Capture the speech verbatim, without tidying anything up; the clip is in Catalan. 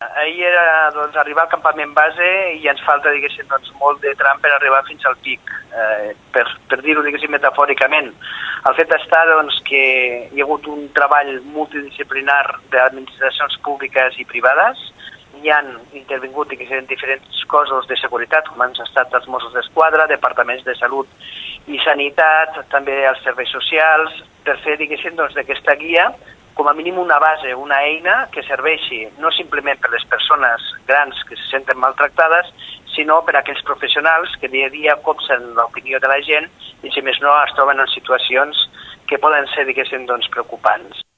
Ahir era doncs, arribar al campament base i ens falta, diguéssim, doncs, molt de tram per arribar fins al pic, eh, per, per dir-ho, diguéssim, metafòricament. El fet està doncs, que hi ha hagut un treball multidisciplinar d'administracions públiques i privades. Hi han intervingut, diguéssim, diferents cossos de seguretat, com han estat els Mossos d'Esquadra, departaments de salut i sanitat, també els serveis socials, per fer, diguéssim, doncs, d'aquesta guia com a mínim una base, una eina que serveixi no simplement per les persones grans que se senten maltractades, sinó per a aquells professionals que dia a dia copsen l'opinió de la gent i, si més no, es troben en situacions que poden ser, diguéssim, doncs, preocupants.